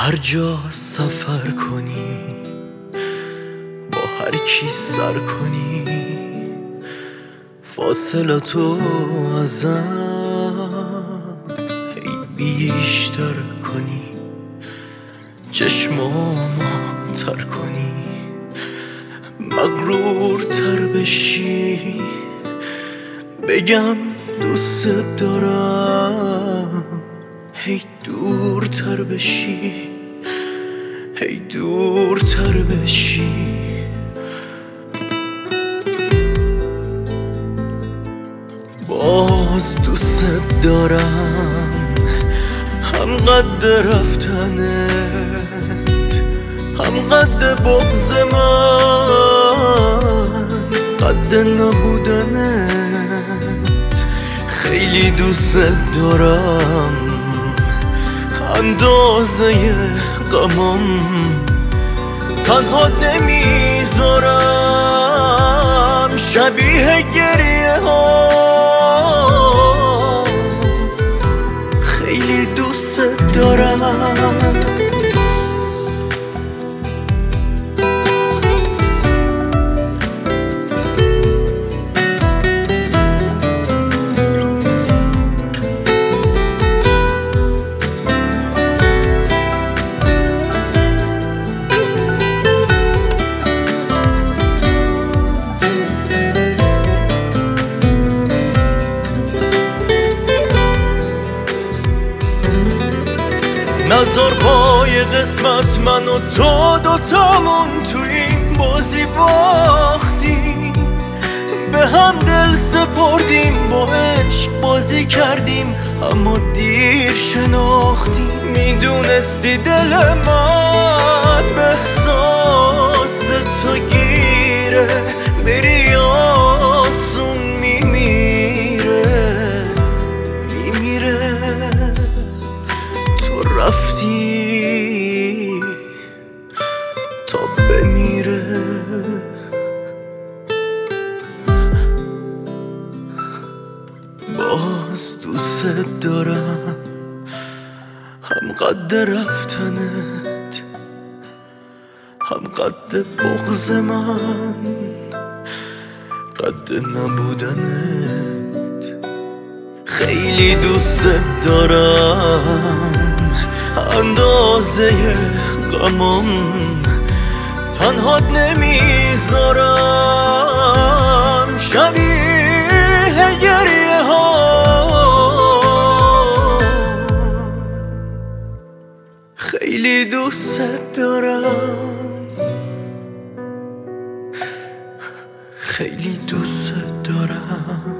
هر جا سفر کنی، با هر کی سر کنی، فاصلتو ازم هی بیشتر کنی، چشمامو تر کنی، مغرور تر بشی، بگم دوست دارم، هی دورتر بشی، هی دورتر بشی. باز دوست دارم، هم قد رفتنت، هم قد بغض من، قد نبودنت. خیلی دوست دارم، اندازه غمم تنها نمیذارم، شبیه گریه ها. خیلی دوست دارم. نذار پای قسمت من و تو دوتامون تو این بازی باختیم، به هم دل سپردیم، با عشق بازی کردیم، اما دیر شناختیم. میدونستی دل من به احساس تو گیره، بری آسون میمیره، رفتی تا بمیره. باز دوست دارم، هم قد رفتنت، هم قد بغض من، قد نبودنت. خیلی دوست دارم، اندازه غمم تنها نمیذارم، شبیه گریه ها. خیلی دوست دارم، خیلی دوست دارم.